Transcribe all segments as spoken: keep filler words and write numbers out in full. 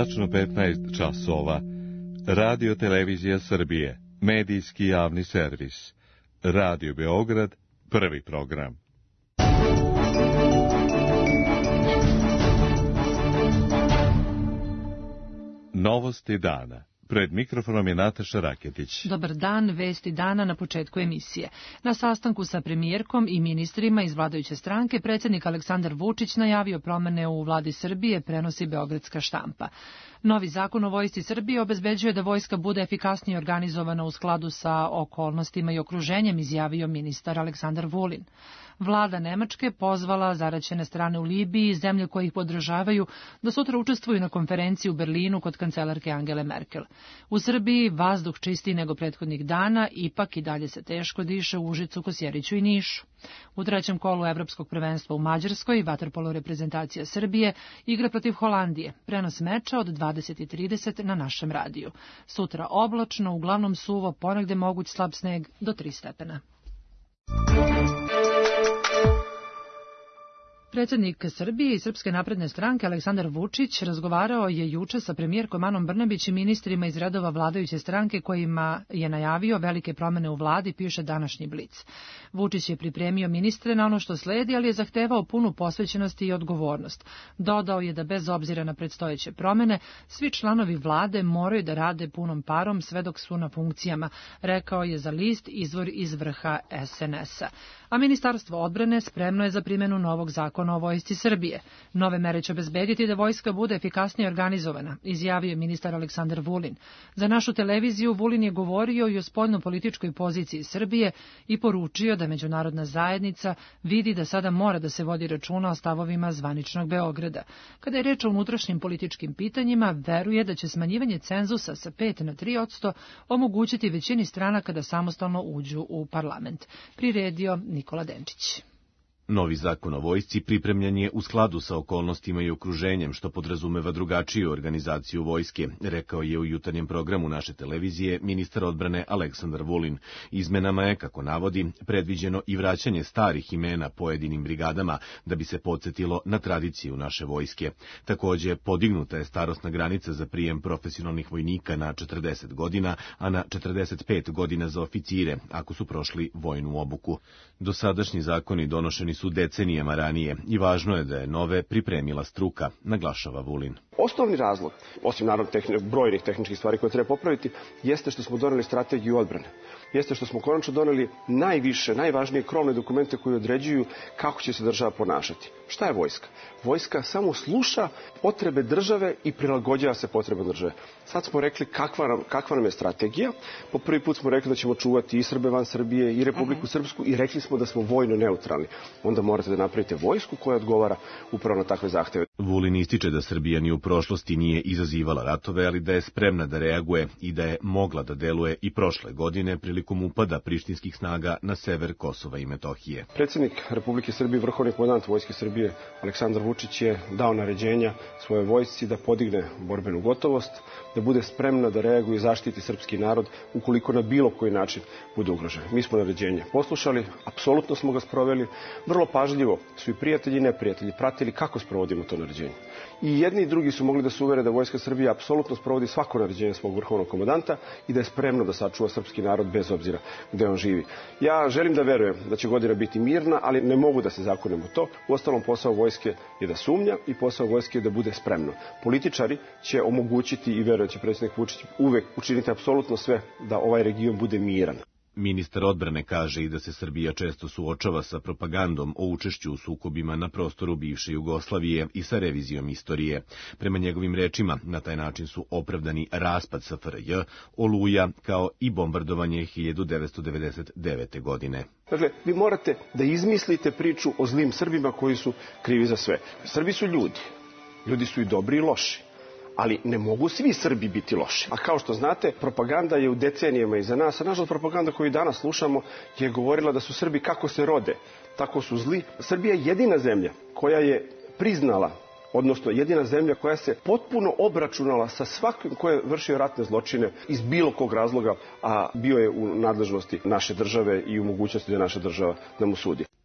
tačno petnaest časova. Radio Televizija Srbije, medijski javni servis. Radio Beograd, prvi program. Novosti dana. Pred mikrofonom je Nataša Raketić. Dobar dan, vesti dana na početku emisije. Na sastanku sa premijerkom i ministrima iz vladajuće stranke, predsjednik Aleksandar Vučić najavio promene u vladi Srbije, prenosi Beogradska štampa. Novi zakon o vojsci Srbije obezbeđuje da vojska bude efikasnije organizovana u skladu sa okolnostima i okruženjem, izjavio ministar Aleksandar Vulin. Vlada Nemačke pozvala zaraćene strane u Libiji i zemlje koje ih podržavaju da sutra učestvuju na konferenciji u Berlinu kod kancelarke Angele Merkel. U Srbiji vazduh čistiji nego prethodnih dana, ipak i dalje se teško diše u Užicu, Kosjeriću i Nišu. U trećem kolu Evropskog prvenstva u Mađarskoj vaterpolo reprezentacija Srbije igra protiv Holandije. Prenos meča od dvadeset i trideset na našem radiju. Sutra oblačno, uglavnom suvo, ponegde moguć slab sneg do tri stepena. Predsjednik Srbije i Srpske napredne stranke Aleksandar Vučić razgovarao je juče sa premijerkom Anom Brnabić i ministrima iz redova vladajuće stranke kojima je najavio velike promene u vladi, piše današnji Blic. Vučić je pripremio ministre na ono što sledi, ali je zahtevao punu posvećenost i odgovornost. Dodao je da bez obzira na predstojeće promene, svi članovi vlade moraju da rade punom parom sve dok su na funkcijama, rekao je za list izvor iz vrha es en es a. A Ministarstvo odbrane spremno je za primjenu novog zakona o vojsci Srbije. Nove mere će obezbediti da vojska bude efikasnije organizovana, izjavio ministar Aleksandar Vulin. Za našu televiziju Vulin je govorio i o spoljnopolitičkoj poziciji Srbije i poručio da međunarodna zajednica vidi da sada mora da se vodi računa o stavovima zvaničnog Beograda. Kada je reč o unutrašnjim političkim pitanjima, veruje da će smanjivanje cenzusa sa pet na tri posto omogućiti većini stranaka da samostalno uđu u parlament. Priredio Nikola Denčić. Novi zakon o vojsci pripremljen je u skladu sa okolnostima i okruženjem, što podrazumeva drugačiju organizaciju vojske, rekao je u jutarnjem programu naše televizije ministar odbrane Aleksandar Vulin. Izmenama je, kako navodi, predviđeno i vraćanje starih imena pojedinim brigadama da bi se podsjetilo na tradiciju naše vojske. Takođe, podignuta je starosna granica za prijem profesionalnih vojnika na četrdeset godina, a na četrdeset pet godina za oficire, ako su prošli vojnu obuku. Dosadašnji zakoni donošeni su decenijama ranije i važno je da je nove pripremila struka, naglašava Vulin. Osnovni razlog, osim naravno tehni, brojnih tehničkih stvari koje treba popraviti, jeste što smo doneli strategiju odbrane. Jeste što smo konačno doneli najviše, najvažnije krovne dokumente koji određuju kako će se država ponašati. Šta je vojska? Vojska samo sluša potrebe države i prilagođava se potrebama države. Sad smo rekli kakva nam, kakva nam je strategija. Po prvi put smo rekli da ćemo čuvati i Srbe van Srbije i Republiku Srpsku i rekli smo da smo vojno neutralni. Onda morate da napravite vojsku koja odgovara upravo na takve zahteve. Vulin ističe da Srbija ni u prošlosti nije izazivala ratove, ali da je spremna da reaguje i da je mogla da deluje i prošle godine prilikom upada prištinskih snaga na sever Kosova i Metohije. Predsjednik Republike Srbije, vrhovni komandant Vojske Srbije Aleksandar Vučić je dao naređenja svojoj vojsci da podigne borbenu gotovost, da bude spremna da reaguje i zaštiti srpski narod ukoliko na bilo koji način bude ugrožen. Mi smo naređenje poslušali, apsolutno smo ga sproveli, vrlo pažljivo su i prijatelji i neprijatelji pratili kako sprovodimo to naređenje. I jedni i drugi su mogli da se uvere da Vojska Srbije apsolutno sprovodi svako naređenje svog vrhovnog komandanta i da je spremno da sačuva srpski narod bez obzira gde on živi. Ja želim da verujem da će godina biti mirna, ali ne mogu da se zakunem u to. Uostalom, posao vojske je da sumnja i posao vojske je da bude spremno. Političari će omogućiti i verujem da će predsjednik Vučić uvek učiniti apsolutno sve da ovaj region bude miran. Ministar odbrane kaže i da se Srbija često suočava sa propagandom o učešću u sukobima na prostoru bivše Jugoslavije i sa revizijom istorije. Prema njegovim rečima, na taj način su opravdani raspad S F R J, Oluja, kao i bombardovanje hiljadu devetsto devedeset devete. godine. Dakle, vi morate da izmislite priču o zlim Srbima koji su krivi za sve. Srbi su ljudi. Ljudi su i dobri i loši. Ali ne mogu svi Srbi biti loši. A kao što znate, propaganda je u decenijama iza nas, a nažalost propaganda koju danas slušamo je govorila da su Srbi kako se rode, tako su zli. Srbija je jedina zemlja koja je priznala, odnosno jedina zemlja koja se potpuno obračunala sa svakim ko je vršio ratne zločine iz bilo kog razloga, a bio je u nadležnosti naše države i u mogućnosti da naša država da mu sudi.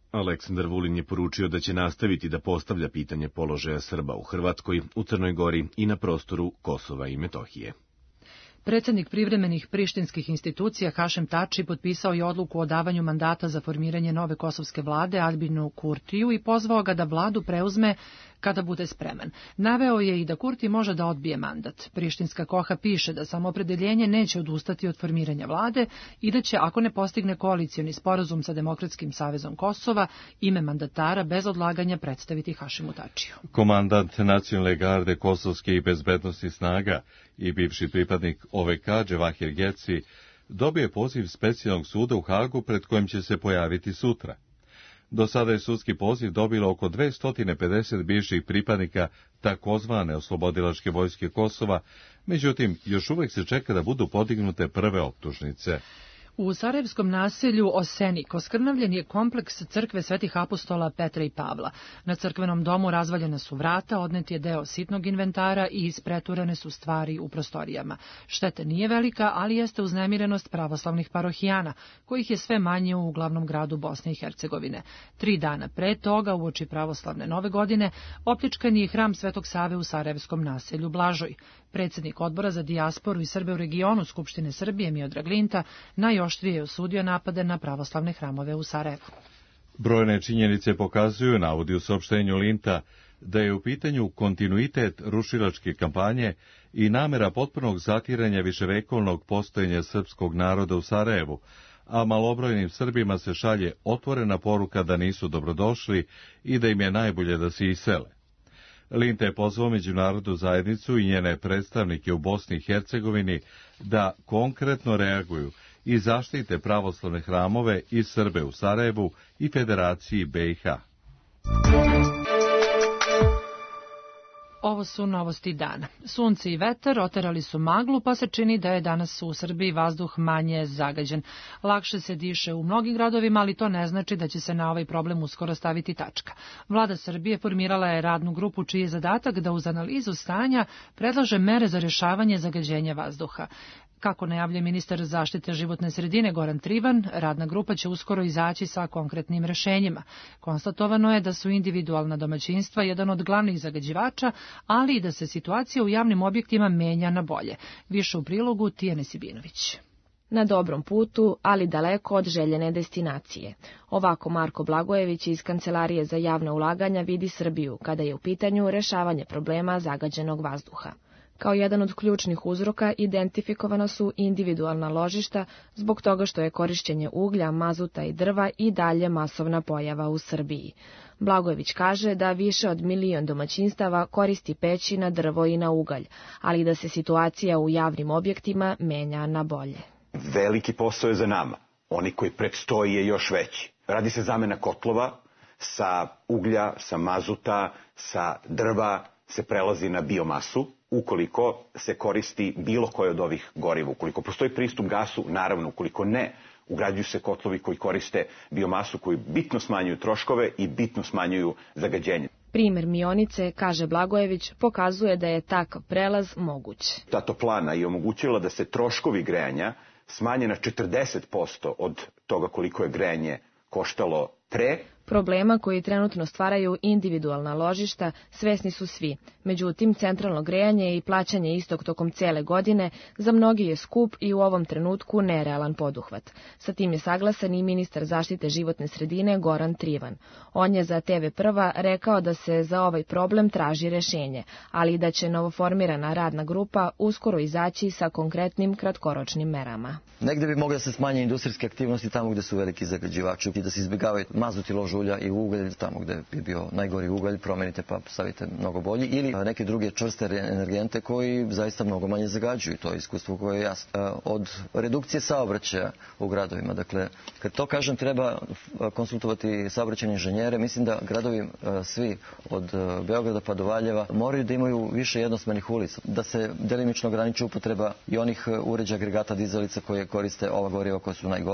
Aleksandar Vulin je poručio da će nastaviti da postavlja pitanje položaja Srba u Hrvatskoj, u Crnoj Gori i na prostoru Kosova i Metohije. Predsjednik privremenih prištinskih institucija Hašem Tači potpisao je odluku o davanju mandata za formiranje nove kosovske vlade Albinu Kurtiju i pozvao ga da vladu preuzme kada bude spreman. Naveo je i da Kurti može da odbije mandat. Prištinska koha piše da samoopredeljenje neće odustati od formiranja vlade i da će, ako ne postigne koalicioni sporazum sa Demokratskim savezom Kosova, ime mandatara bez odlaganja predstaviti Hašemu Tačiju. Komandant Nacionalne garde kosovske i bezbednosnih snaga i bivši pripadnik O V K Dževahir Geci dobio je poziv specijalnog suda u Hagu pred kojim će se pojaviti sutra. Do sada je sudski poziv dobilo oko dvesta pedeset bivših pripadnika takozvane oslobodilačke vojske Kosova, međutim, još uvek se čeka da budu podignute prve optužnice. U sarajevskom naselju Osenik oskrnavljen je kompleks crkve Svetih apostola Petra i Pavla. Na crkvenom domu razvaljena su vrata, odnet je deo sitnog inventara i ispreturene su stvari u prostorijama. Šteta nije velika, ali jeste uznemirenost pravoslavnih parohijana, kojih je sve manje u glavnom gradu Bosne i Hercegovine. Tri dana pre toga, uoči pravoslavne nove godine, opljačkan je hram Svetog Save u sarajevskom naselju Blažoj. Predsjednik odbora za dijasporu i Srbe u regionu Skupštine Srbije Miodrag Linta najoštrije je osudio napade na pravoslavne hramove u Sarajevu. Brojne činjenice pokazuju, navodi u saopštenju Linta, da je u pitanju kontinuitet rušilačke kampanje i namera potpunog zatiranja viševekovnog postojanja srpskog naroda u Sarajevu, a malobrojnim Srbima se šalje otvorena poruka da nisu dobrodošli i da im je najbolje da se isele. Linta je pozvao međunarodnu zajednicu i njene predstavnike u Bosni i Hercegovini da konkretno reaguju i zaštite pravoslavne hramove i Srbe u Sarajevu i Federaciji B i H. Ovo su novosti dana. Sunce i vetar oterali su maglu, pa se čini da je danas u Srbiji vazduh manje zagađen. Lakše se diše u mnogim gradovima, ali to ne znači da će se na ovaj problem uskoro staviti tačka. Vlada Srbije formirala je radnu grupu čiji je zadatak da uz analizu stanja predlaže mere za rješavanje zagađenja vazduha. Kako najavlja ministar zaštite životne sredine Goran Trivan, radna grupa će uskoro izaći sa konkretnim rešenjima. Konstatovano je da su individualna domaćinstva jedan od glavnih zagađivača, ali i da se situacija u javnim objektima menja na bolje. Više u prilogu Tijane Sibinović. Na dobrom putu, ali daleko od željene destinacije. Ovako Marko Blagojević iz Kancelarije za javna ulaganja vidi Srbiju kada je u pitanju rešavanje problema zagađenog vazduha. Kao jedan od ključnih uzroka identifikovana su individualna ložišta zbog toga što je korišćenje uglja, mazuta i drva i dalje masovna pojava u Srbiji. Blagojević kaže da više od milion domaćinstava koristi peći na drvo i na ugalj, ali da se situacija u javnim objektima menja na bolje. Veliki posao je za nama. Oni koji predstoji je još veći. Radi se zamena kotlova sa uglja, sa mazuta, sa drva, se prelazi na biomasu. Ukoliko se koristi bilo koje od ovih goriva, ukoliko postoji pristup gasu, naravno, ukoliko ne, ugrađuju se kotlovi koji koriste biomasu, koji bitno smanjuju troškove i bitno smanjuju zagađenje. Primer Mionice, kaže Blagojević, pokazuje da je takav prelaz moguć. Ta toplana je omogućila da se troškovi grejanja smanje na četrdeset posto od toga koliko je grejanje koštalo pre. Problema koji trenutno stvaraju individualna ložišta svesni su svi. Međutim, centralno grejanje i plaćanje istog tokom cele godine za mnogi je skup i u ovom trenutku nerealan poduhvat. Sa tim je saglasan i ministar zaštite životne sredine Goran Trivan. On je za T V Prva rekao da se za ovaj problem traži rešenje, ali i da će novoformirana radna grupa uskoro izaći sa konkretnim kratkoročnim merama. Negde bi mogli da se smanje industrijske aktivnosti tamo gde su veliki zagađivači i da se izbjegavaju mazut i lož ulja i ugalj, tamo gde bi bio najgori ugalj, promenite pa stavite mnogo bolji, ili neke druge čvrste energente koji zaista mnogo manje zagađuju. To je iskustvo koje je jasno. Od redukcije saobraćaja u gradovima, dakle, kad to kažem, treba konsultovati saobraćajne inženjere. Mislim da gradovi svi od Beograda pa do Valjeva moraju da imaju više jednosmernih ulica, da se delimično ograniči upotreba i onih uređaja agregata dizalica koje koriste ova goriva koja su najgora.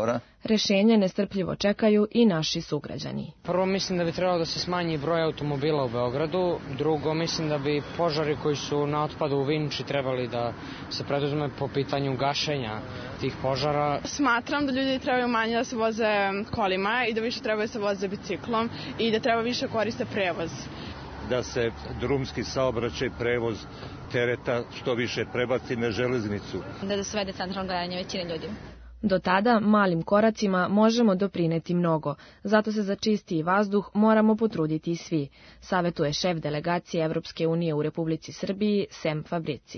Rešenje nestrpljivo čekaju i naši sugrađani. Prvo mislim da bi trebalo da se smanji broj automobila u Beogradu, drugo mislim da bi požari koji su na otpadu u Vinči trebali da se preduzme po pitanju gašenja tih požara. Smatram da ljudi trebaju manje da se voze kolima i da više trebaju da se voze biciklom i da treba više koriste prevoz. Da se drumski saobraćaj, prevoz tereta što više prebaci na železnicu. Da da se uvede centralno grejanje većine ljudi. Do tada, malim koracima, možemo doprineti mnogo, zato se za čistiji vazduh moramo potruditi i svi, savetuje šef delegacije Evropske unije u Republici Srbiji, Sem Fabrici.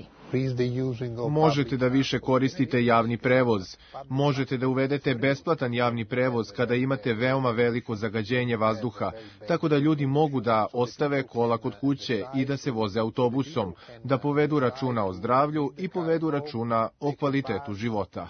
Možete da više koristite javni prevoz. Možete da uvedete besplatan javni prevoz kada imate veoma veliko zagađenje vazduha, tako da ljudi mogu da ostave kola kod kuće i da se voze autobusom, da povedu računa o zdravlju i povedu računa o kvalitetu života.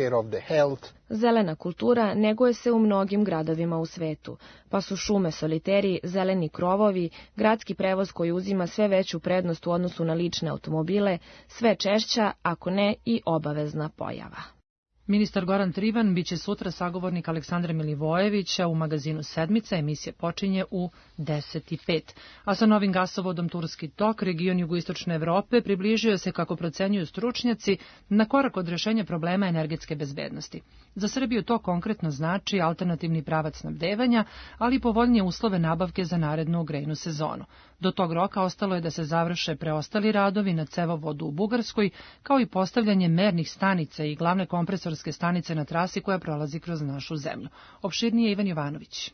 Zelena kultura neguje se u mnogim gradovima u svetu, pa su šume soliteri, zeleni krovovi, gradski prevoz koji uzima sve veću prednost u odnosu na lične automobile, sve češća, ako ne i obavezna pojava. Ministar Goran Trivan biće sutra sagovornik Aleksandra Milivojevića u magazinu Sedmica. Emisija počinje u deset i pet. A sa novim gasovodom Turski tok, region jugoistočne Evrope približio se, kako procenjuju stručnjaci, na korak od rešenja problema energetske bezbednosti. Za Srbiju to konkretno znači alternativni pravac snabdevanja, ali i povoljnije uslove nabavke za narednu grejnu sezonu. Do tog roka ostalo je da se završe preostali radovi na cevovodu u Bugarskoj, kao i postavljanje mernih stanica i glavne kompresorske stanice na trasi koja prolazi kroz našu zemlju. Opširnije Ivan Jovanović.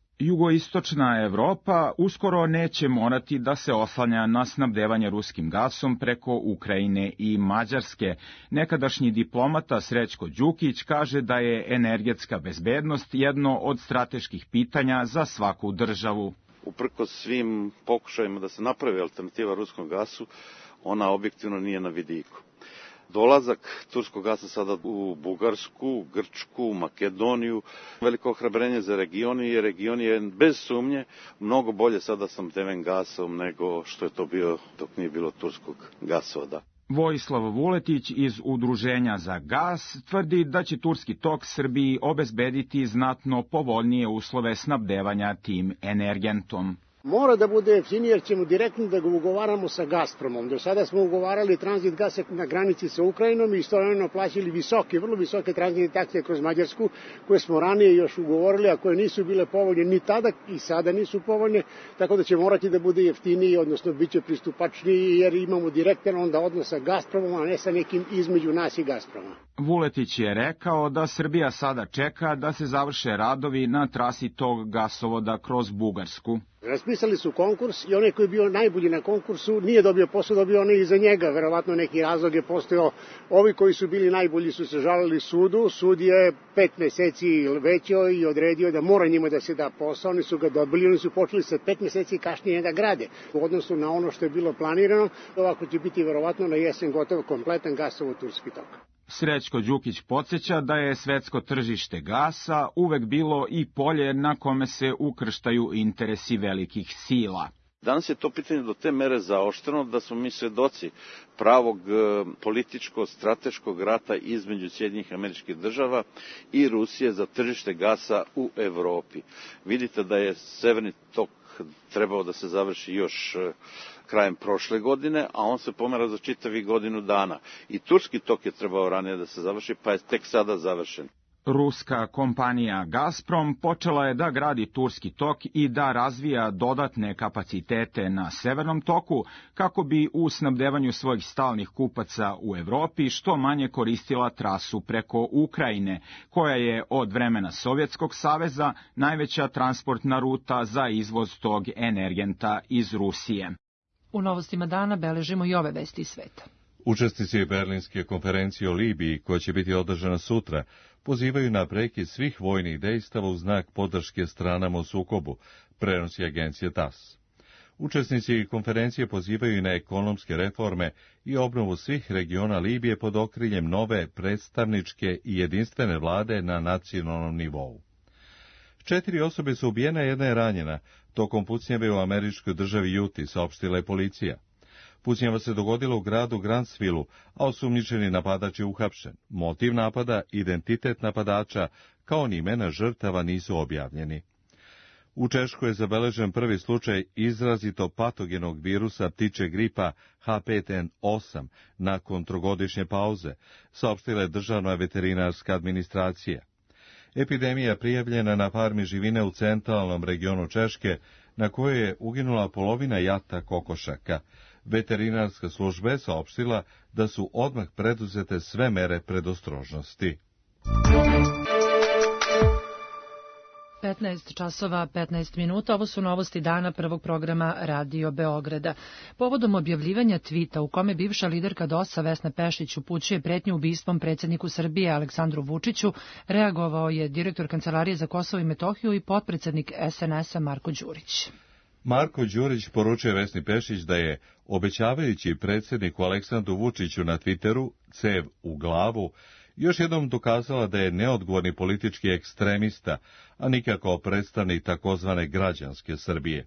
Jugoistočna Evropa uskoro neće morati da se oslanja na snabdevanje ruskim gasom preko Ukrajine i Mađarske. Nekadašnji diplomata Srećko Đukić kaže da je energetska bezbednost jedno od strateških pitanja za svaku državu. Uprkos svim pokušajima da se napravi alternativa ruskom gasu, ona objektivno nije na vidiku. Dolazak turskog gasa sada u Bugarsku, Grčku, Makedoniju, veliko ohrabrenje za region i region je bez sumnje mnogo bolje sada snabdeven gasom nego što je to bio dok nije bilo turskog gasovoda. Vojislav Vuletić iz Udruženja za gas tvrdi da će Turski tok Srbiji obezbediti znatno povoljnije uslove snabdevanja tim energentom. Mora da bude jeftinije jer ćemo direktno da ga ugovaramo sa Gazpromom. Do sada smo ugovarali tranzit gasa na granici sa Ukrajinom i istovremeno plaćali visoke, vrlo visoke tranzitne takse kroz Mađarsku, koje smo ranije još ugovorili, a koje nisu bile povoljne ni tada i sada nisu povoljne, tako da će morati da bude jeftiniji, odnosno bit će pristupačniji jer imamo direktan onda odnos sa Gazpromom, a ne sa nekim između nas i Gazproma. Vuletić je rekao da Srbija sada čeka da se završe radovi na trasi tog gasovoda kroz Bugarsku. Raspisali su konkurs i onaj koji je bio najbolji na konkursu nije dobio posao, dobio onaj iza njega. Verovatno neki razlog je postojao. Ovi koji su bili najbolji su se žalili sudu. Sud je pet meseci većo i odredio da mora njima da se da posao. Oni su ga dobili, oni su počeli sa pet meseci kašnije da grade. U odnosu na ono što je bilo planirano, ovako će biti verovatno na jesen gotov kompletan gasovod Turski tok. Srećko Đukić podsjeća da je svetsko tržište gasa uvek bilo i polje na kome se ukrštaju interesi velikih sila. Danas je to pitanje do te mere zaoštreno da smo mi svedoci pravog političko-strateškog rata između Sjedinjenih Američkih Država i Rusije za tržište gasa u Evropi. Vidite da je Severni tok trebao da se završi još krajem prošle godine, a on se pomera za čitavi godinu dana. I Turski tok je trebao ranije da se završi, pa je tek sada završen. Ruska kompanija Gazprom počela je da gradi Turski tok i da razvija dodatne kapacitete na Severnom toku kako bi u snabdevanju svojih stalnih kupaca u Evropi što manje koristila trasu preko Ukrajine, koja je od vremena Sovjetskog saveza najveća transportna ruta za izvoz tog energenta iz Rusije. U novostima dana beležimo i ove vesti iz sveta. Učesnici Berlinske konferencije o Libiji, koja će biti održana sutra, pozivaju na prekid svih vojnih dejstava u znak podrške stranama u sukobu, prenosi agencija T A S. Učesnici konferencije pozivaju i na ekonomske reforme i obnovu svih regiona Libije pod okriljem nove predstavničke i jedinstvene vlade na nacionalnom nivou. Četiri osobe su ubijene, jedna je ranjena, tokom pucnjeve u američkoj državi Juti, saopštila je policija. Pucnjava se dogodila u gradu Grantsvilu, a osumnjičeni napadač je uhapšen. Motiv napada, identitet napadača, kao ni imena žrtava nisu objavljeni. U Češkoj je zabeležen prvi slučaj izrazito patogenog virusa ptičjeg gripa H pet N osam nakon trogodišnje pauze, saopštila je državna veterinarska administracija. Epidemija prijavljena na farmi živine u centralnom regionu Češke, na kojoj je uginula polovina jata kokošaka. Veterinarska služba je saopštila da su odmah preduzete sve mere predostrožnosti. petnaest časova petnaest minuta, ovo su novosti dana prvog programa Radio Beograda. Povodom objavljivanja tvita u kome bivša liderka D O S-a Vesna Pešić upućuje pretnju ubistvom predsjedniku Srbije Aleksandru Vučiću, reagovao je direktor Kancelarije za Kosovo i Metohiju i potpredsednik S N S-a Marko Đurić. Marko Đurić poručuje Vesni Pešić da je, obećavajući predsjedniku Aleksandru Vučiću na Twitteru cev u glavu, još jednom dokazala da je neodgovorni politički ekstremista, a nikako predstavnik takozvane građanske Srbije.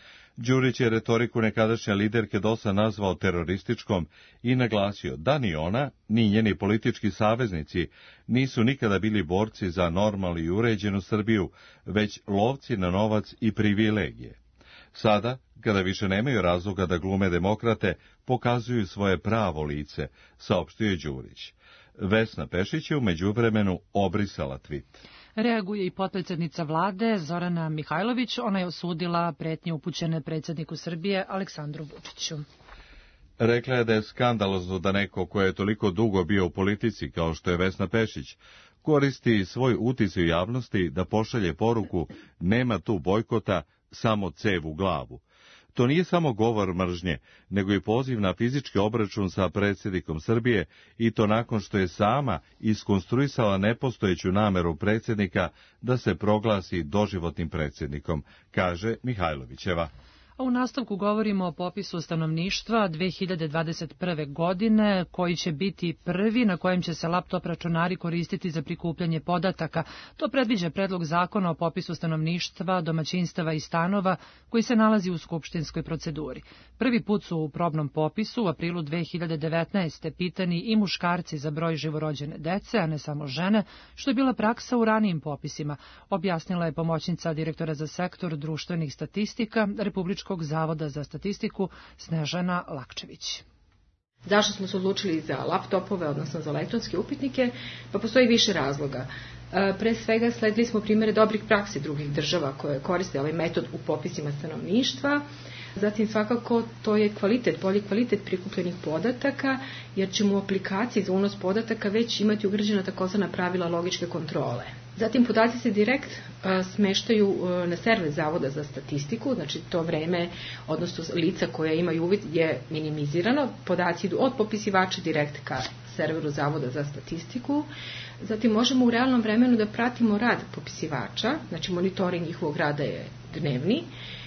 Đurić je retoriku nekadašnje liderke D O S-a nazvao terorističkom i naglasio da ni ona, ni njeni politički saveznici nisu nikada bili borci za normalnu i uređenu Srbiju, već lovci na novac i privilegije. Sada, kada više nemaju razloga da glume demokrate, pokazuju svoje pravo lice, saopštio je Đurić. Vesna Pešić je u međuvremenu obrisala tvit. Reaguje i potpredsjednica vlade Zorana Mihajlović, ona je osudila pretnje upućene predsjedniku Srbije Aleksandru Vučiću. Rekla je da je skandalozno da neko ko je toliko dugo bio u politici kao što je Vesna Pešić, koristi svoj uticaj u javnosti da pošalje poruku nema tu bojkota, samo cev u glavu. To nije samo govor mržnje, nego i poziv na fizički obračun sa predsjednikom Srbije, i to nakon što je sama iskonstruisala nepostojeću nameru predsjednika da se proglasi doživotnim predsjednikom, kaže Mihajlovićeva. A u nastavku govorimo o popisu stanovništva dve hiljade dvadeset prve. godine, koji će biti prvi na kojem će se laptop računari koristiti za prikupljanje podataka. To predviđa predlog zakona o popisu stanovništva, domaćinstava i stanova koji se nalazi u skupštinskoj proceduri. Prvi put su u probnom popisu u aprilu dve hiljade devetnaeste. pitani i muškarci za broj živorođene dece, a ne samo žene, što je bila praksa u ranijim popisima, objasnila je pomoćnica direktora za sektor društvenih statistika Republičkog zavoda za statistiku Snežana Lakčević. Zašto smo se odlučili za laptopove, odnosno za elektronske upitnike? Pa postoji više razloga. Pre svega sledili smo primere dobrih praksi drugih država koje koriste ovaj metod u popisima stanovništva. Zatim svakako to je kvalitet, bolji kvalitet prikupljenih podataka, jer ćemo u aplikaciji za unos podataka već imati ugrađena takozvana pravila logičke kontrole. Zatim podaci se direkt a, smeštaju a, na server Zavoda za statistiku, znači to vreme, odnosno lica koja imaju uvid je minimizirano. Podaci idu od popisivača direkt ka serveru Zavoda za statistiku. Zatim možemo u realnom vremenu da pratimo rad popisivača, znači monitoring njihovog rada je dnevni.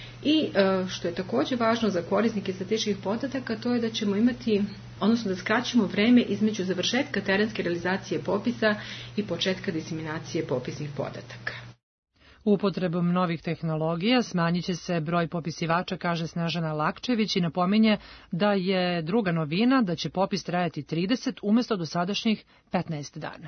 I što je također važno za korisnike statističkih podataka, to je da ćemo imati, odnosno da skraćimo vreme između završetka terenske realizacije popisa i početka diseminacije popisnih podataka. Upotrebom novih tehnologija smanjit će se broj popisivača, kaže Snežana Lakčević, i napominje da je druga novina da će popis trajati trideset umjesto dosadašnjih petnaest dana.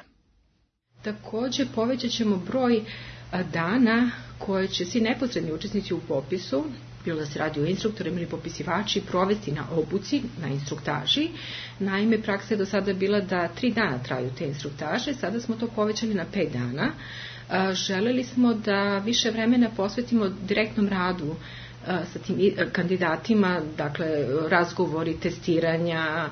Također povećat ćemo broj dana koje će svi neposredni učesnici u popisu, bilo da se radi o instruktorima ili popisivači, provesti na obuci, na instruktaži. Naime, praksa je do sada bila da tri dana traju te instruktaže, sada smo to povećali na pet dana. Želeli smo da više vremena posvetimo direktnom radu sa tim kandidatima, dakle razgovori, testiranja,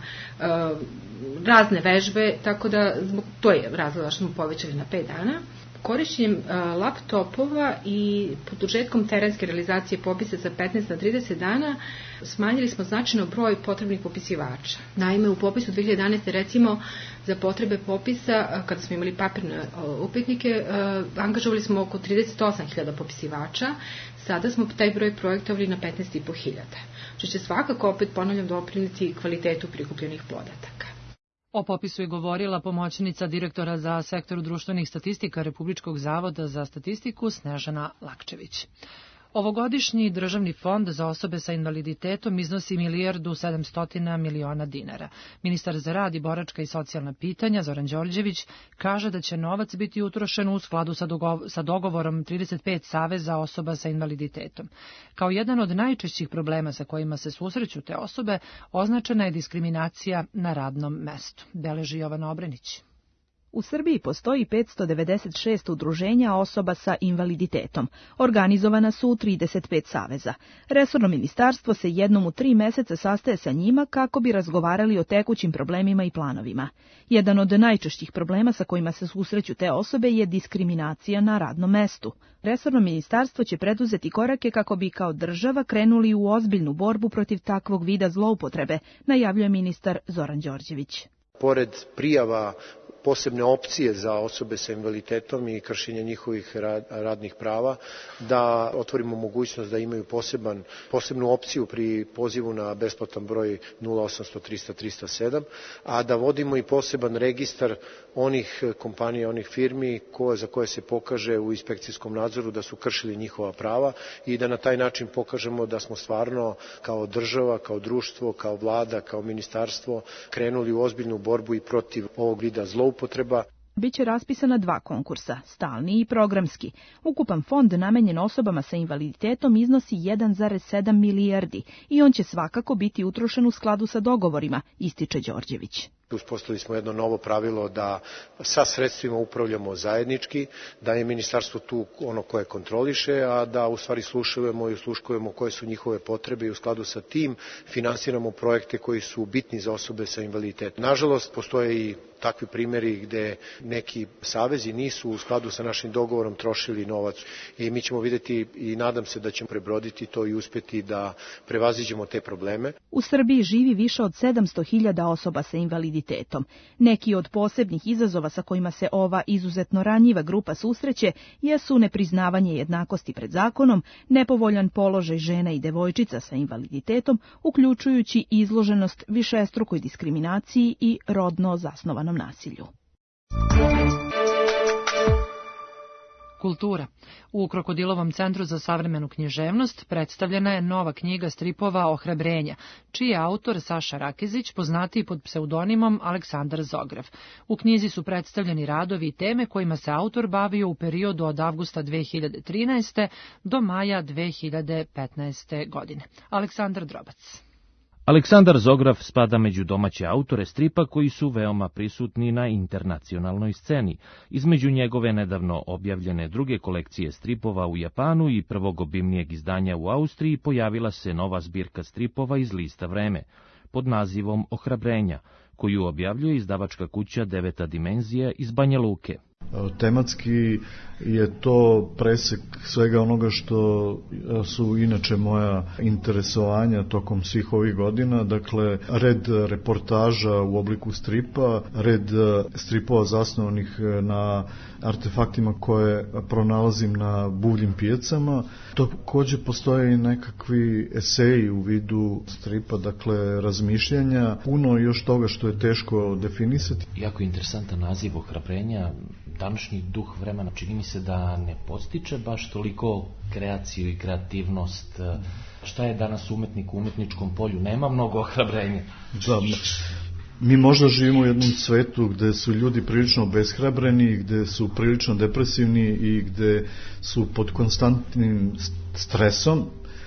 razne vežbe, tako da to je razlog što smo povećali na pet dana. Korišćenjem laptopova i produžetkom terenske realizacije popisa za petnaest na trideset dana smanjili smo značajno broj potrebnih popisivača. Naime, u popisu dve hiljade jedanaeste. recimo za potrebe popisa, kada smo imali papirne upitnike, angažovali smo oko trideset osam hiljada popisivača, sada smo taj broj projektovali na petnaest i po hiljada, što će svakako, opet ponavljam, doprinijeti kvalitetu prikupljenih podataka. O popisu je govorila pomoćnica direktora za sektor društvenih statistika Republičkog zavoda za statistiku Snežana Lakčević. Ovogodišnji državni fond za osobe sa invaliditetom iznosi milijardu sedamsto miliona dinara. Ministar za rad i boračka i socijalna pitanja Zoran Đorđević kaže da će novac biti utrošen u skladu sa, dogo- sa dogovorom trideset pet saveza osoba sa invaliditetom. Kao jedan od najčešćih problema sa kojima se susreću te osobe, označena je diskriminacija na radnom mestu. Beleži Jovana Obrenić. U Srbiji postoji petsto devedeset šest udruženja osoba sa invaliditetom. Organizovana su u trideset pet saveza. Resorno ministarstvo se jednom u tri meseca sastaje sa njima kako bi razgovarali o tekućim problemima i planovima. Jedan od najčešćih problema sa kojima se susreću te osobe je diskriminacija na radnom mestu. Resorno ministarstvo će preduzeti korake kako bi kao država krenuli u ozbiljnu borbu protiv takvog vida zloupotrebe, najavljuje ministar Zoran Đorđević. Pored prijava posebne opcije za osobe sa invaliditetom i kršenja njihovih radnih prava, da otvorimo mogućnost da imaju poseban, posebnu opciju pri pozivu na besplatan broj nula osamsto trista trista sedam, a da vodimo i poseban registar onih kompanija, onih firmi koje, za koje se pokaže u inspekcijskom nadzoru da su kršili njihova prava i da na taj način pokažemo da smo stvarno kao država, kao društvo, kao vlada, kao ministarstvo krenuli u ozbiljnu borbu i protiv ovog vida zloupotreba. Biće raspisana dva konkursa, stalni i programski. Ukupan fond namenjen osobama sa invaliditetom iznosi jedan zarez sedam milijardi i on će svakako biti utrošen u skladu sa dogovorima, ističe Đorđević. Uspostavili smo jedno novo pravilo da sa sredstvima upravljamo zajednički, da je ministarstvo tu ono koje kontroliše, a da u stvari slušujemo i usluškujemo koje su njihove potrebe i u skladu sa tim finansiramo projekte koji su bitni za osobe sa invaliditetom. Nažalost, postoje i takvi primjeri gde neki savezi nisu u skladu sa našim dogovorom trošili novac i mi ćemo vidjeti i nadam se da ćemo prebroditi to i uspjeti da prevaziđemo te probleme. U Srbiji živi više od sedamsto hiljada osoba sa invaliditetom. Neki od posebnih izazova sa kojima se ova izuzetno ranjiva grupa susreće jesu nepriznavanje jednakosti pred zakonom, nepovoljan položaj žena i devojčica sa invaliditetom, uključujući izloženost višestrukoj diskriminaciji i rodno zasnovanom nasilju. Kultura. U Krokodilovom centru za savremenu književnost predstavljena je nova knjiga stripova Ohrabrenja, čiji je autor Saša Rakezić, poznatiji pod pseudonimom Aleksandar Zograv. U knjizi su predstavljeni radovi i teme kojima se autor bavio u periodu od avgusta dve hiljade trinaeste. do maja dve hiljade petnaeste. godine. Aleksandar Drobac. Aleksandar Zograv spada među domaće autore stripa koji su veoma prisutni na internacionalnoj sceni. Između njegove nedavno objavljene druge kolekcije stripova u Japanu i prvog obimnijeg izdanja u Austriji pojavila se nova zbirka stripova iz lista Vreme, pod nazivom Ohrabrenja, koju objavljuje izdavačka kuća Deveta dimenzija iz Banja Luke. Tematski je to presek svega onoga što su inače moja interesovanja tokom svih ovih godina, dakle red reportaža u obliku stripa, red stripova zasnovanih na artefaktima koje pronalazim na buvljim pijacama. Takođe postoje i nekakvi eseji u vidu stripa, dakle razmišljanja, puno još toga što je teško definisati. Jako interesantan naziv Ohrabrenja. Današnji duh vremena čini mi se da ne podstiče baš toliko kreaciju i kreativnost. Šta je danas umetnik u umetničkom polju? Nema mnogo ohrabrenja. Da, mi možda živimo u jednom svetu gde su ljudi prilično obeshrabreni, gde su prilično depresivni i gde su pod konstantnim stresom,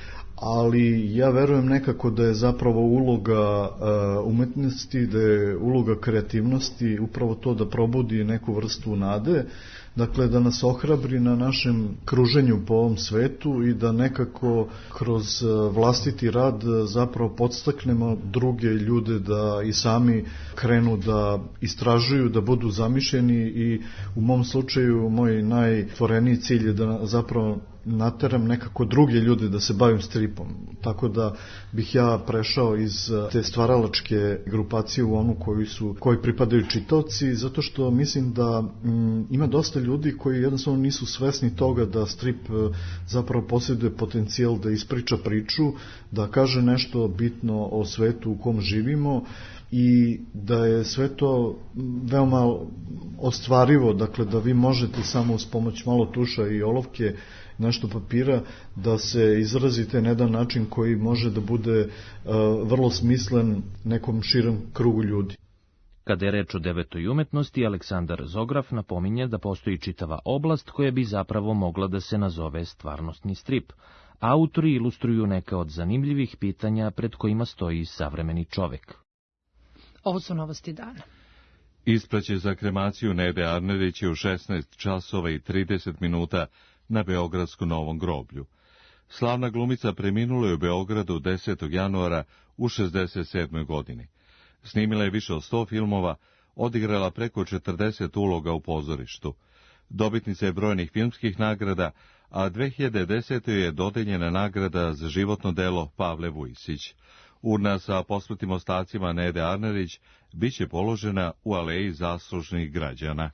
ali ja verujem nekako da je zapravo uloga umetnosti, da je uloga kreativnosti upravo to da probudi neku vrstu nade, dakle da nas ohrabri na našem kruženju po ovom svetu i da nekako kroz vlastiti rad zapravo podstaknemo druge ljude da i sami krenu da istražuju, da budu zamišljeni i u mom slučaju moj najtvoreniji cilj je da zapravo nateram nekako druge ljude da se bavim stripom. Tako da bih ja prešao iz te stvaralačke grupacije u onu koju su, koji pripadaju čitaoci, zato što mislim da m, ima dosta ljudi koji jednostavno nisu svesni toga da strip zapravo posjeduje potencijal da ispriča priču, da kaže nešto bitno o svetu u kom živimo i da je sve to veoma ostvarivo, dakle da vi možete samo uz pomoć malo tuša i olovke, nešto papira, da se izrazite na jedan način koji može da bude uh, vrlo smislen nekom širem krugu ljudi. Kada je reč o devetoj umetnosti, Aleksandar Zograf napominje da postoji čitava oblast koja bi zapravo mogla da se nazove stvarnostni strip. Autori ilustruju neka od zanimljivih pitanja pred kojima stoji savremeni čovek. Ovo su novosti dana. Ispraće za kremaciju Nede Arnerić je u šesnaest časova i trideset minuta na Beogradskom Novom groblju. Slavna glumica preminula je u Beogradu desetog januara u šezdeset sedmoj godini. Snimila je više od sto filmova, odigrala preko četrdeset uloga u pozorištu. Dobitnica je brojnih filmskih nagrada, a dve hiljade desete. je dodeljena nagrada za životno delo Pavle Vujsić. Urna sa posmrtnim ostacima Nede Arnerić biće položena u aleji zaslužnih građana.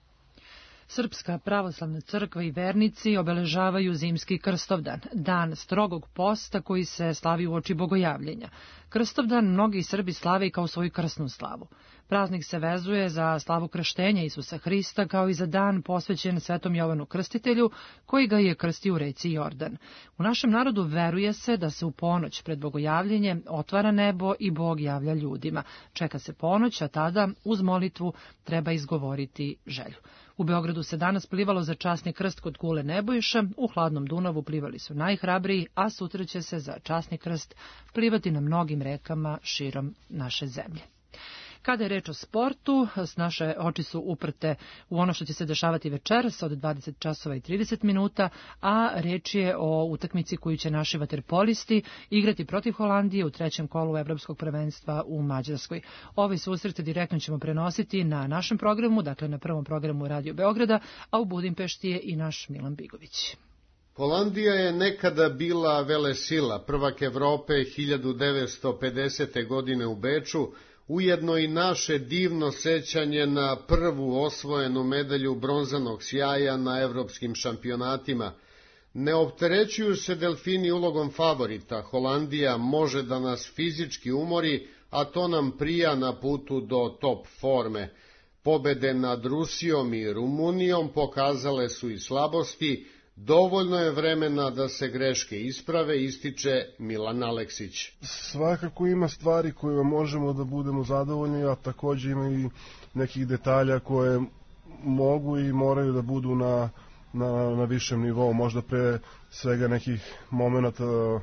Srpska pravoslavna crkva i vernici obeležavaju zimski Krstovdan, dan strogog posta koji se slavi uoči bogojavljenja. Krstovdan mnogi Srbi slave i kao svoju krsnu slavu. Praznik se vezuje za slavu krštenja Isusa Hrista, kao i za dan posvećen Svetom Jovanu Krstitelju, koji ga je krstio u reci Jordan. U našem narodu veruje se da se u ponoć pred bogojavljenje otvara nebo i Bog javlja ljudima. Čeka se ponoć, a tada uz molitvu treba izgovoriti želju. U Beogradu se danas plivalo za časni krst kod Kule Nebojša, u hladnom Dunavu plivali su najhrabriji, a sutra će se za časni krst plivati na mnogim rekama širom naše zemlje. Kada je reč o sportu, naše oči su uprte u ono što će se dešavati večeras od dvadeset časova i trideset minuta, a reč je o utakmici koju će naši vaterpolisti igrati protiv Holandije u trećem kolu Evropskog prvenstva u Mađarskoj. Ovaj susret direktno ćemo prenositi na našem programu, dakle na prvom programu Radio Beograda, a u Budimpešti je i naš Milan Bigović. Holandija je nekada bila velesila, prvak Evrope hiljadu devetsto pedesete. godine u Beču, ujedno i naše divno sećanje na prvu osvojenu medalju bronzanog sjaja na evropskim šampionatima. Ne opterećuju se delfini ulogom favorita, Holandija može da nas fizički umori, a to nam prija na putu do top forme. Pobede nad Rusijom i Rumunijom pokazale su i slabosti, dovoljno je vremena da se greške isprave, ističe Milan Aleksić. Svakako ima stvari koje možemo da budemo zadovoljni, a takođe ima i nekih detalja koje mogu i moraju da budu na, na, na višem nivou. Možda pre svega nekih momenta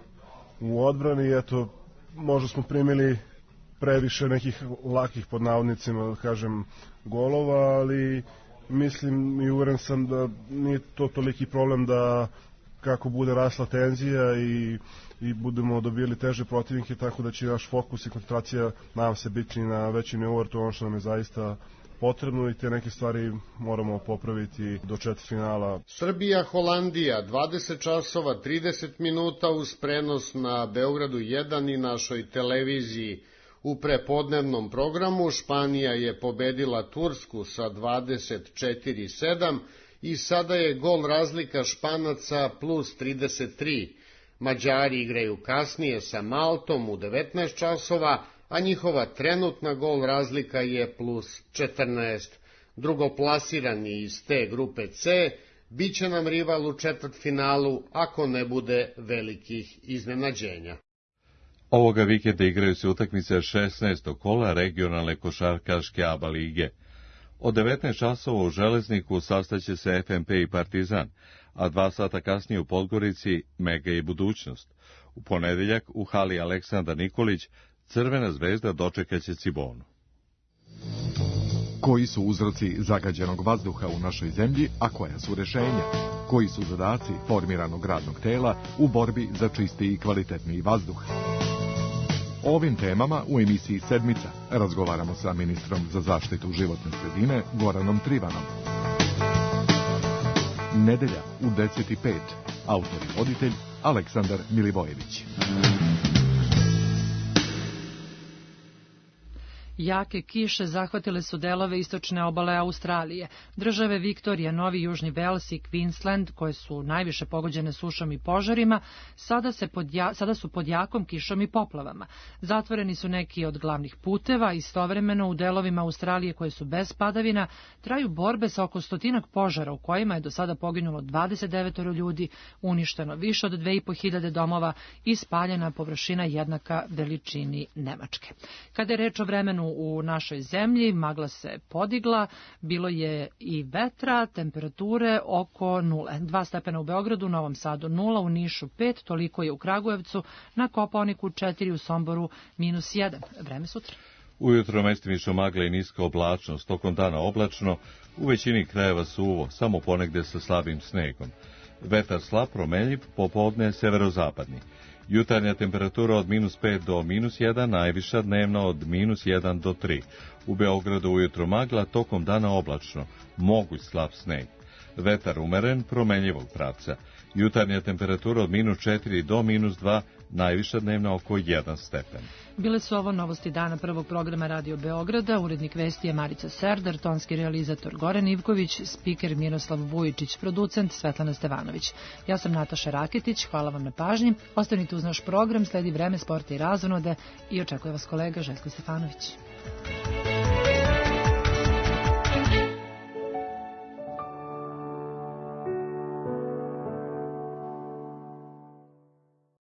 u odbrani, eto, možda smo primili previše nekih lakih, pod navodnicima, da kažem, golova, ali mislim i uveren sam da nije to toliki problem da kako bude rasla tenzija i, i budemo dobili teže protivnike, tako da će naš fokus i koncentracija nadam se biti na većim nivou, to je ono što nam je zaista potrebno i te neke stvari moramo popraviti do četvrtfinala. Srbija, Holandija, dvadeset časova, trideset minuta uz prenos na Beogradu jedan i našoj televiziji. U prepodnevnom programu Španija je pobedila Tursku sa dvadeset četiri sedam i sada je gol razlika Španaca plus trideset tri. Mađari igraju kasnije sa Maltom u devetnaest časova, a njihova trenutna gol razlika je plus četrnaest. Drugoplasirani iz te grupe C biće nam rival u četvrtfinalu ako ne bude velikih iznenađenja. Ovoga vikenda igraju se utakmice šesnaestog kola regionalne košarkaške A B A lige. Od devetnaest časova u Železniku sastaće se F M P i Partizan, a dva sata kasnije u Podgorici Mega i Budućnost. U ponedeljak u hali Aleksandar Nikolić Crvena zvezda dočekaće Cibonu. Koji su uzroci zagađenog vazduha u našoj zemlji, a koja su rešenja? Koji su zadaci formiranog radnog tela u borbi za čistiji i kvalitetniji vazduh? O ovim temama u emisiji Sedmica razgovaramo sa ministrom za zaštitu životne sredine Goranom Trivanom. Nedelja u deset i pet. Autor i voditelj Aleksandar Milivojević. Jake kiše zahvatile su delove istočne obale Australije. Države Viktorija, Novi Južni Vels i Queensland, koje su najviše pogođene sušom i požarima, sada, se pod ja, sada su pod jakom kišom i poplavama. Zatvoreni su neki od glavnih puteva, istovremeno u delovima Australije koje su bez padavina traju borbe sa oko stotinak požara u kojima je do sada poginulo dvadeset devet ljudi, uništeno više od dve i po hiljade domova i spaljena površina jednaka veličini Nemačke. Kada je reč o vremenu u našoj zemlji, magla se podigla, bilo je i vetra, temperature oko nule. Dva stepena u Beogradu, Novom Sadu nula, u Nišu pet, toliko je u Kragujevcu, na Kopaoniku četiri, u Somboru minus jedan. Vreme sutra. Ujutro mestimično magla i niska oblačnost, tokom dana oblačno, u većini krajeva suvo, samo ponegde sa slabim snegom. Vetar slab, promenljiv, popodne severozapadni. Jutarnja temperatura od minus pet do minus jedan, najviša dnevna od minus jedan do tri. U Beogradu ujutro magla, tokom dana oblačno, moguć slab sneg. Vetar umeren, promenljivog pravca. Jutarnja temperatura od minus četiri do minus dva, najviša dnevna oko jedan stepen. Bile su ovo novosti dana prvog programa Radio Beograda, urednik vesti je Marica Serdar, tonski realizator Goran Ivković, spiker Miroslav Vujičić, producent Svetlana Stevanović. Ja sam Nataša Raketić, hvala vam na pažnji, ostanite uz naš program, sledi vreme, sporta i razonode i očekuje vas kolega Željko Stefanović.